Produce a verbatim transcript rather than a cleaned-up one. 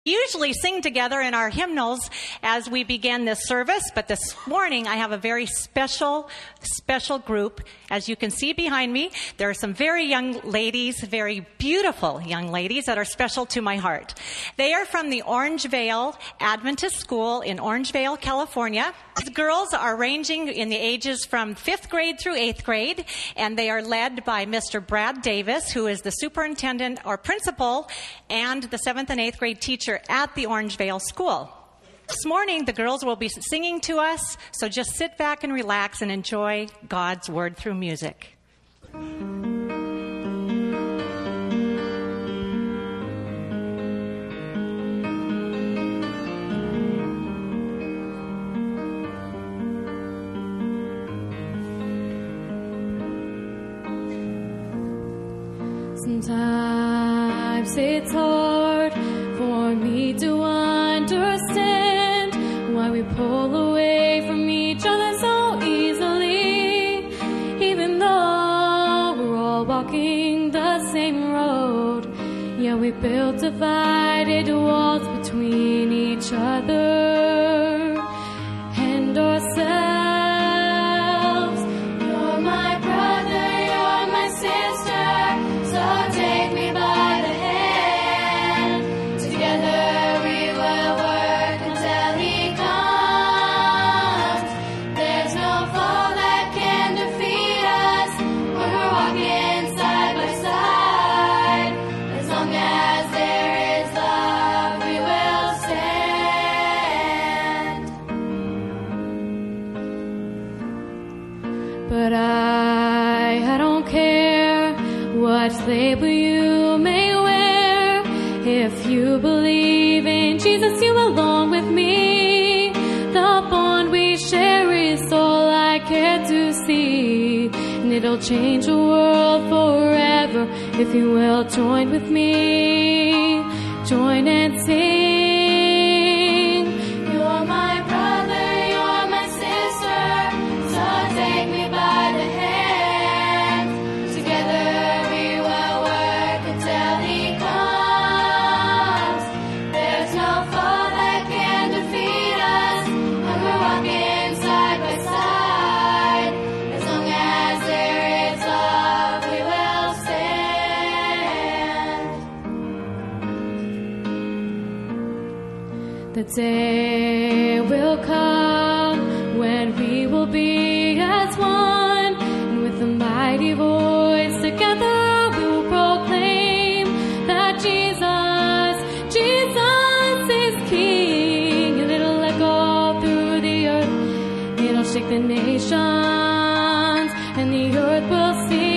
We usually sing together in our hymnals as we begin this service, but this morning I have a very special, special group. As you can see behind me, there are some very young ladies, very beautiful young ladies that are special to my heart. They are from the Orangevale Adventist School in Orangevale, California. These girls are ranging in the ages from fifth grade through eighth grade, and they are led by Mister Brad Davis, who is the superintendent or principal and the seventh and eighth grade teacher at the Orangevale School. This morning, the girls will be singing to us, so just sit back and relax and enjoy God's Word through music. Sometimes it's hard for me to understand why we pull away from each other so easily, even though we're all walking the same road. Yeah, we built divided walls between each other and ourselves. But I, I don't care what label you may wear. If you believe in Jesus, you belong with me. The bond we share is all I care to see. And it'll change the world forever if you will join with me. Join and sing. You're my brother, you're my sister, so take me by the hand. Together we will work until he comes. There's no foe that can defeat us when we're walking side by side. As long as there is love, we will stand. The day will come when we will be as one, and with a mighty voice together we will proclaim that Jesus, Jesus is King. And it'll echo through the earth, it'll shake the nations, and the earth will sing.